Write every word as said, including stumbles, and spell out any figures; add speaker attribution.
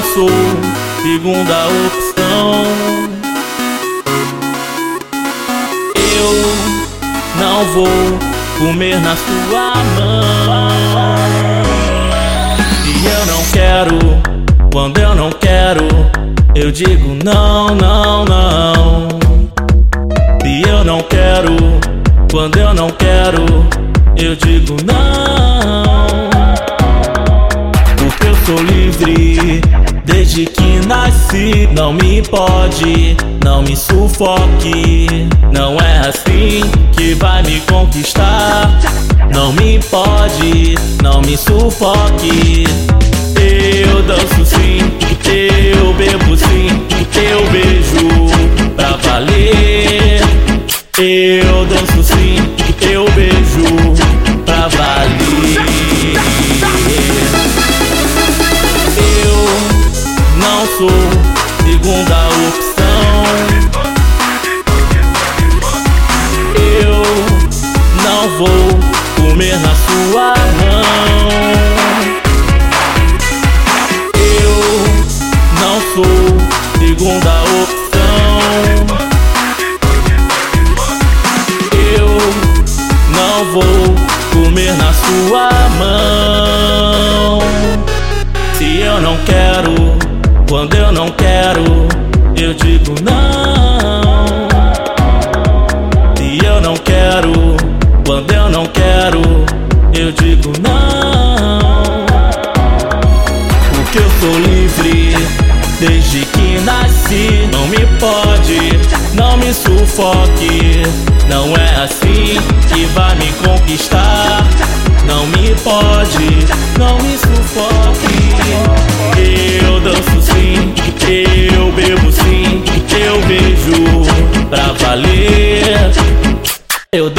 Speaker 1: sou segunda opção. Eu não vou comer na sua mão. Se eu não quero, quando eu não quero, eu digo não, não, não. Se eu não quero, quando eu não quero, eu digo não. Porque eu sou livre desde que nasci. Não me pode, não me sufoque. Não é assim que vai me conquistar. Não me pode, não me sufoque. Eu danço sim, eu bebo sim, eu beijo pra valer. Eu danço sim, eu beijo pra valer. Eu não sou segunda opção. Eu não vou comer na sua mão. Eu não sou segunda opção. Eu não vou comer na sua mão. Se eu não quero, quando eu não quero, eu digo não. Se eu não quero, quando eu não quero, eu digo não. Porque eu sou livre desde que nasci. Não me pode, não me sufoque. Não é assim que vai me conquistar. Não me pode, não me sufoque. Eu danço sim, eu bebo sim, eu beijo pra valer. Eu